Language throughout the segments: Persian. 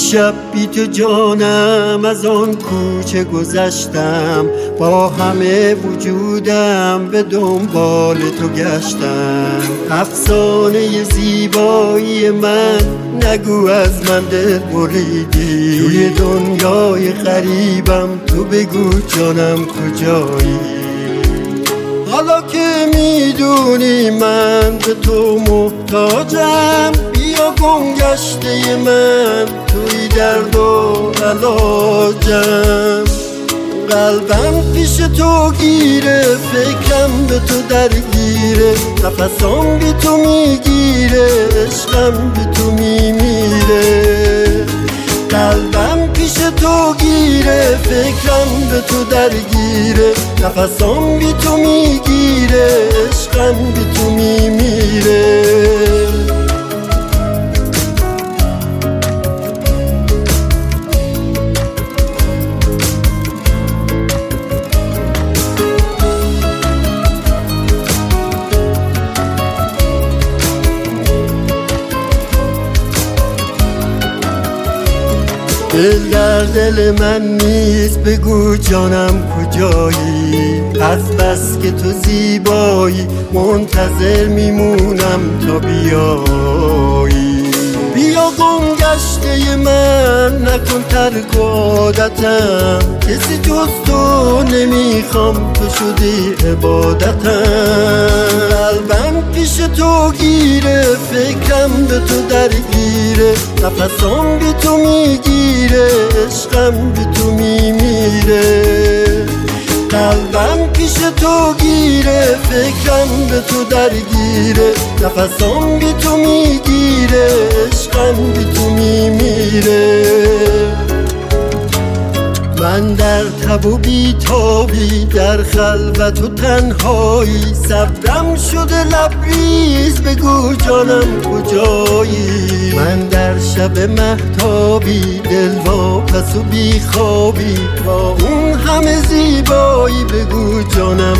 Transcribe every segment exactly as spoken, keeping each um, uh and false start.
دیشب بی تو جانم از آن کوچه گذشتم، با همه وجودم به دنبال تو گشتم. افسانه زیبایی من نگو از من دل بریدی، توی دنیای غریبم تو بگو جانم کجایی. حالا که میدونی من به تو محتاجم، بیا گم گشته من توی درد و علاجم. قلبم پیش تو گیره، فکرم به تو درگیره، نفسام بی تو میگیره، عشقم بی تو میمیره. قلبم پیش تو گیره، فکرم به تو درگیره، نفسام بی تو میگیره، عشقم بی تو میمیره. دل در دل من نیست، بگو جانم کجایی. از بس که تو زیبایی منتظر میمونم تا بیایی. بیا گم گشته من نکن ترک عادتم، کسی جز تو نمیخوام، تو شدی عبادتم. قلبم پیش تو گیره، فکرم به تو درگیره، نفسام بی تو میگیره، عشقم بی تو میمیره. قلبم پیش تو گیره، فکرم به تو درگیره، نفسام بی تو میگیره، عشقم بی تو میمیره. من در تب و بیتابی، در خلوت و تنهایی، صبرم شده لبریز، بگو جانم کجایی. من در شب مهتابی، دل واپس و بیخوابی، با اون همه زیبایی، بگو جانم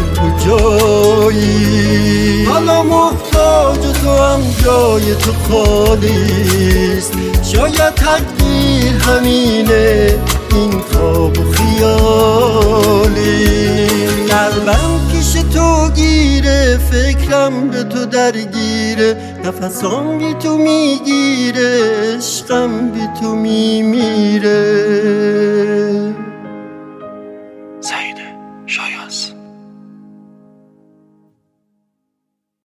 کجایی. حالا محتاج تو هم جای تو خالیست، شاید تقدیر همینه، این خواب و خیالی. قلبم پیش تو گیره، فکرم به تو درگیره، نفسام بی تو میگیره، عشقم بی تو میمیره. سعید شایان.